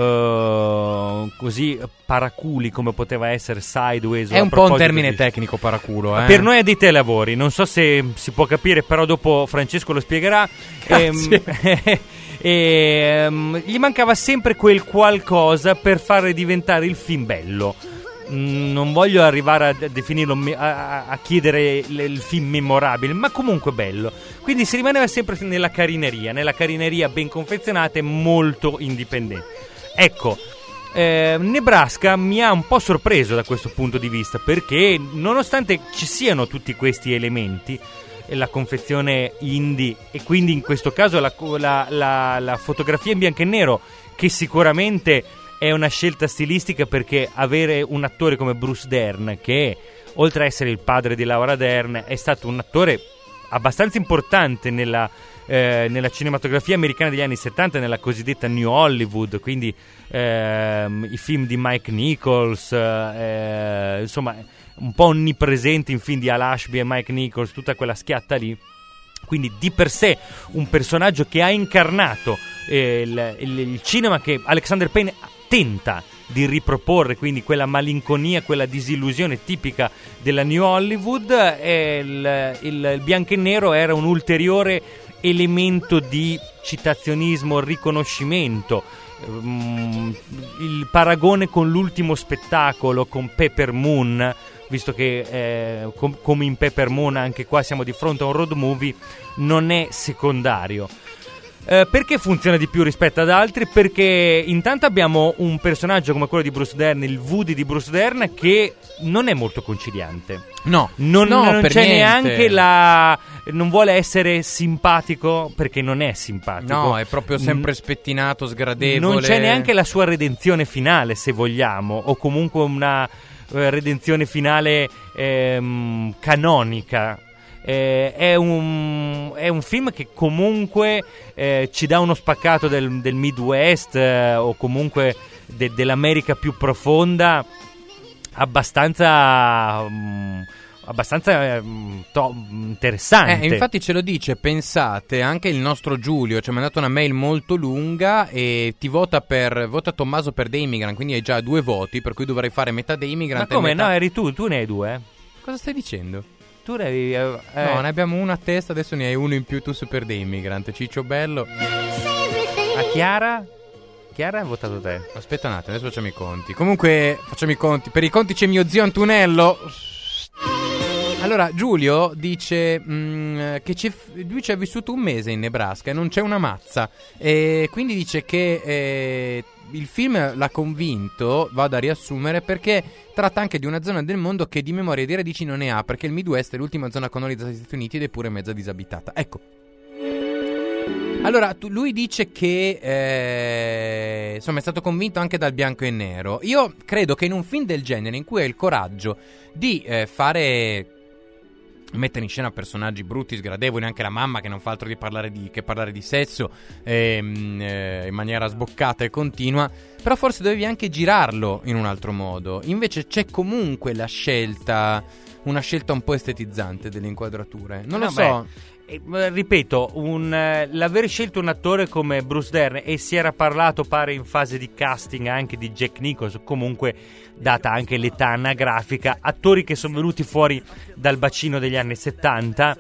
Uh, così paraculi, come poteva essere Sideways. È un po' un termine di... tecnico paraculo, eh? Per noi addetti ai lavori, non so se si può capire, però dopo Francesco lo spiegherà. Grazie. E, e, um, gli mancava sempre quel qualcosa per fare diventare il film bello. Mm, non voglio arrivare a definirlo, a, a chiedere il, il film memorabile, ma comunque bello. Quindi si rimaneva sempre nella carineria, nella carineria ben confezionata e molto indipendente. Ecco, eh, Nebraska mi ha un po' sorpreso da questo punto di vista, perché nonostante ci siano tutti questi elementi, la confezione indie e quindi in questo caso la, la, la, la fotografia in bianco e nero, che sicuramente è una scelta stilistica, perché avere un attore come Bruce Dern, che oltre a essere il padre di Laura Dern è stato un attore abbastanza importante nella Eh, nella cinematografia americana degli anni settanta, nella cosiddetta New Hollywood, quindi ehm, i film di Mike Nichols, eh, insomma un po' onnipresente in film di Al Ashby e Mike Nichols, tutta quella schiatta lì. Quindi di per sé un personaggio che ha incarnato eh, il, il, il cinema che Alexander Payne tenta di riproporre, quindi quella malinconia, quella disillusione tipica della New Hollywood. E il, il, il bianco e nero era un ulteriore elemento di citazionismo, riconoscimento. Um, il paragone con l'ultimo spettacolo, con Pepper Moon, visto che eh, com- come in Pepper Moon anche qua siamo di fronte a un road movie, non è secondario. Eh, perché funziona di più rispetto ad altri? Perché intanto abbiamo un personaggio come quello di Bruce Dern, il Woody di Bruce Dern, che non è molto conciliante. No, non, no, non per c'è niente. neanche la... non vuole essere simpatico, perché non è simpatico. No, è proprio sempre spettinato, sgradevole. Non c'è neanche la sua redenzione finale, se vogliamo, o comunque una eh, redenzione finale ehm, canonica. Eh, è, un, è un film che comunque eh, ci dà uno spaccato del, del Midwest eh, o comunque de, dell'America più profonda, abbastanza um, abbastanza um, to- interessante. Eh, infatti ce lo dice, pensate, anche il nostro Giulio ci ha mandato una mail molto lunga e ti vota per vota Tommaso per The Immigrant, quindi hai già due voti, per cui dovrai fare metà The Immigrant. Ma come? e metà... No, eri tu, tu ne hai due. Cosa stai dicendo? Tu ne avevi, eh, No, ne abbiamo uno a testa, adesso ne hai uno in più tu su per The Immigrant. Ciccio Bello. A Chiara? Chiara ha votato te. Aspetta un attimo, adesso facciamo i conti. Comunque, facciamo i conti. Per i conti c'è mio zio Antonello. Allora, Giulio dice mh, che c'è, lui ci ha vissuto un mese in Nebraska e non c'è una mazza. E quindi dice che eh, il film l'ha convinto, vado a riassumere, perché tratta anche di una zona del mondo che di memoria e di radici non ne ha, perché il Midwest è l'ultima zona colonizzata dagli Stati Uniti ed è pure mezza disabitata. Ecco. Allora, tu, lui dice che eh, insomma è stato convinto anche dal bianco e nero. Io credo che in un film del genere, in cui hai il coraggio di eh, fare... mettere in scena personaggi brutti, sgradevoli, anche la mamma che non fa altro di parlare di, che parlare di sesso ehm, eh, in maniera sboccata e continua, però forse dovevi anche girarlo in un altro modo. Invece c'è comunque la scelta una scelta un po' estetizzante delle inquadrature. Non lo No, so. beh, eh, ripeto, un, eh, l'aver scelto un attore come Bruce Dern, e si era parlato, pare, in fase di casting anche di Jack Nicholson, comunque data anche l'età anagrafica, attori che sono venuti fuori dal bacino degli anni settanta.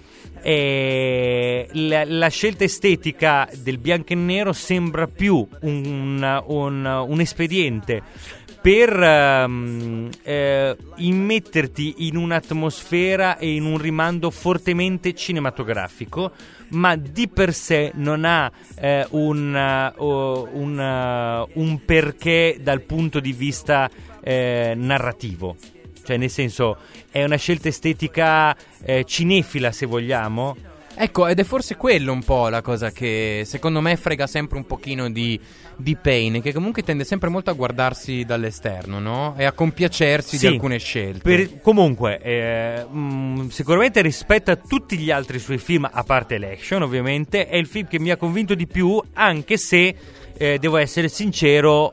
E la, la scelta estetica del bianco e nero sembra più un, un, un espediente per um, eh, immetterti in un'atmosfera e in un rimando fortemente cinematografico, ma di per sé non ha eh, un, uh, un, uh, un perché dal punto di vista eh, narrativo. Cioè, nel senso, è una scelta estetica eh, cinefila, se vogliamo. Ecco, ed è forse quello un po' la cosa che secondo me frega sempre un pochino di, di Payne, che comunque tende sempre molto a guardarsi dall'esterno, no? E a compiacersi Sì, di alcune scelte. Per, comunque, eh, mh, sicuramente rispetto a tutti gli altri suoi film, a parte Election, ovviamente, è il film che mi ha convinto di più, anche se, eh, devo essere sincero,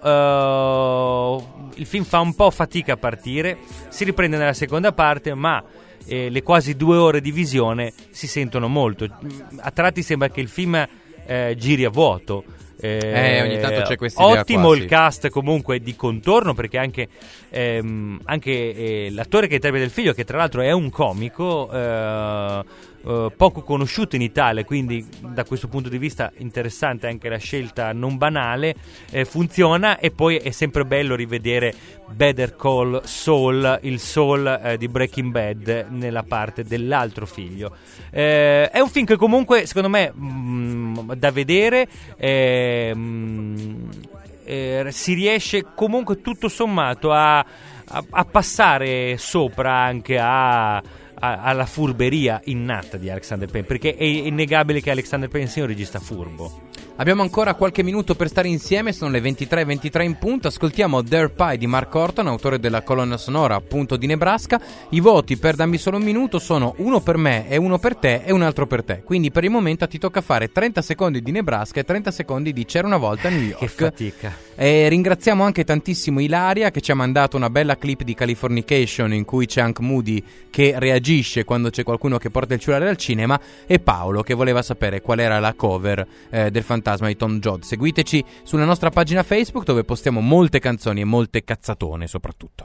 eh, il film fa un po' fatica a partire, si riprende nella seconda parte, ma eh, le quasi due ore di visione si sentono molto. A tratti sembra che il film eh, giri a vuoto. Eh, Eh, ogni tanto c'è questa idea ottimo qua, il sì. cast comunque di contorno, perché anche, ehm, anche eh, l'attore che interpreta il figlio, che tra l'altro è un comico eh, eh, poco conosciuto in Italia, quindi da questo punto di vista interessante anche la scelta non banale, eh, funziona. E poi è sempre bello rivedere Better Call Saul, il Saul eh, di Breaking Bad, nella parte dell'altro figlio. Eh, è un film che comunque secondo me mh, da vedere, eh, mh, eh, si riesce comunque tutto sommato a, a, a passare sopra anche a, a, alla furberia innata di Alexander Payne, perché è innegabile che Alexander Payne sia un regista furbo. Abbiamo ancora qualche minuto per stare insieme, sono le ventitré e ventitré in punto. Ascoltiamo Dare Pie di Mark Horton, autore della colonna sonora appunto di Nebraska. I voti per Dammi solo un minuto sono uno per me e uno per te e un altro per te. Quindi per il momento ti tocca fare trenta secondi di Nebraska e trenta secondi di C'era una volta a New York. Che fatica. E ringraziamo anche tantissimo Ilaria, che ci ha mandato una bella clip di Californication in cui c'è Hank Moody che reagisce quando c'è qualcuno che porta il cellulare al cinema, e Paolo che voleva sapere qual era la cover eh, del fantasma di Tom Joad. Seguiteci sulla nostra pagina Facebook, dove postiamo molte canzoni e molte cazzatone soprattutto.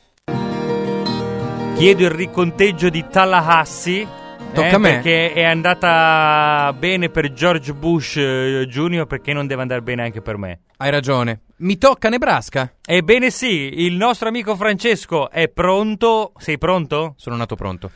Chiedo il riconteggio di Tallahassee. Tocca eh, a me. Perché è andata bene per George Bush eh, Junior, perché non deve andare bene anche per me? Hai ragione. Mi tocca Nebraska? Ebbene sì, il nostro amico Francesco è pronto. Sei pronto? Sono nato pronto.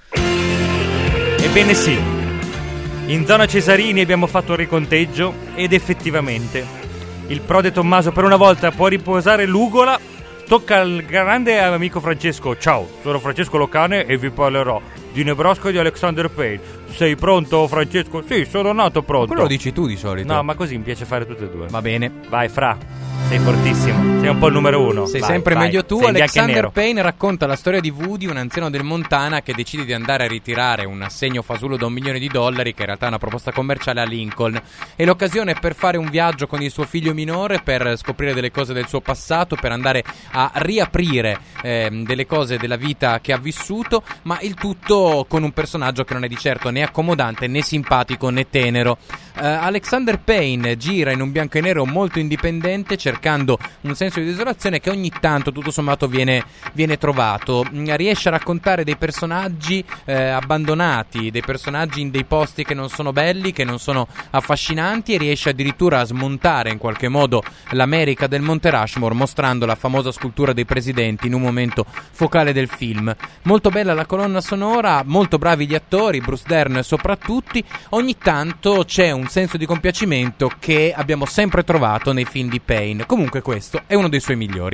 Ebbene sì, in zona Cesarini abbiamo fatto il riconteggio ed effettivamente il prode Tommaso per una volta può riposare l'ugola. Tocca al grande amico Francesco. Ciao, sono Francesco Locane e vi parlerò di Nebraska e di Alexander Payne. Sei pronto, Francesco? Sì, sono nato pronto. Quello lo dici tu di solito. No, ma così mi piace fare tutte e due. Va bene. Vai, Fra, sei fortissimo. Sei un po' il numero uno. Sei Vai, sempre vai. meglio tu. Sei in bianco e Alexander nero. Payne racconta la storia di Woody, un anziano del Montana che decide di andare a ritirare un assegno fasullo da un milione di dollari, che in realtà è una proposta commerciale, a Lincoln. E l'occasione è per fare un viaggio con il suo figlio minore, per scoprire delle cose del suo passato, per andare a riaprire eh, delle cose della vita che ha vissuto, ma il tutto con un personaggio che non è di certo né accomodante né simpatico né tenero. Uh, Alexander Payne gira in un bianco e nero molto indipendente, cercando un senso di desolazione che ogni tanto tutto sommato viene, viene trovato. Mm, riesce a raccontare dei personaggi eh, abbandonati, dei personaggi in dei posti che non sono belli, che non sono affascinanti, e riesce addirittura a smontare in qualche modo l'America del Monte Rushmore, mostrando la famosa scultura dei presidenti in un momento focale del film. Molto bella la colonna sonora, molto bravi gli attori, Bruce Dern soprattutto. Ogni tanto c'è un senso di compiacimento che abbiamo sempre trovato nei film di Payne. Comunque questo è uno dei suoi migliori.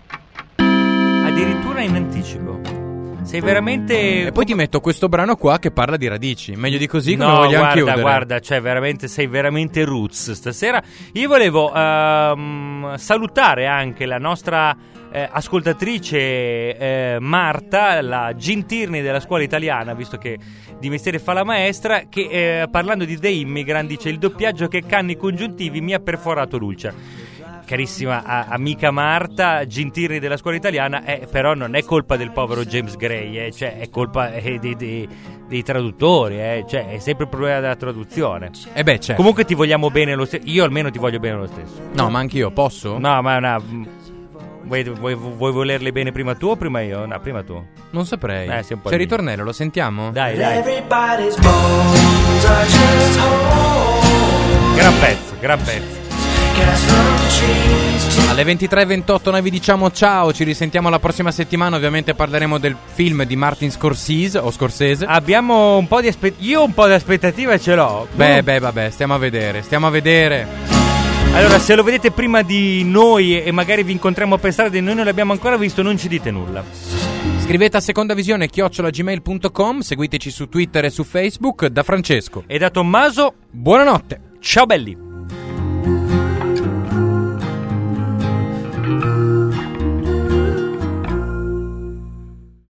Addirittura in anticipo. Sei veramente... E poi ti metto questo brano qua che parla di radici. Meglio di così, come no, vogliamo guarda, chiudere. guarda, cioè veramente sei veramente roots stasera. Io volevo ehm, salutare anche la nostra eh, ascoltatrice eh, Marta, la Gin Tierney della scuola italiana, visto che di mestiere fa la maestra, che eh, parlando di The Immigrant dice: il doppiaggio che canni congiuntivi mi ha perforato l'ulcia. carissima a- amica Marta, Gintiri della scuola italiana, eh, però non è colpa del povero James Gray, eh, cioè è colpa eh, dei, dei, dei traduttori, eh, cioè è sempre il problema della traduzione. Eh beh, certo. Comunque ti vogliamo bene lo stesso, io almeno ti voglio bene lo stesso. No, ma anch'io, posso? No, ma no, vuoi, vuoi, vuoi volerle bene prima tu o prima io? No, prima tu. Non saprei. Eh, sì, un po' C'è il lì. ritornello, lo sentiamo? Dai, dai. Everybody's bones are just home. Gran pezzo, gran pezzo. Cast from trees to Alle ventitré e ventotto noi vi diciamo ciao, ci risentiamo la prossima settimana, ovviamente parleremo del film di Martin Scorsese o Scorsese. Abbiamo un po' di aspettativa. Io un po' di aspettativa ce l'ho. Beh, beh, vabbè, stiamo a vedere, stiamo a vedere. Allora, se lo vedete prima di noi e magari vi incontriamo per strada e noi non l'abbiamo ancora visto, non ci dite nulla. Scrivete a secondavisione chiocciola gmail punto com, seguiteci su Twitter e su Facebook. Da Francesco E da Tommaso, buonanotte. ciao belli.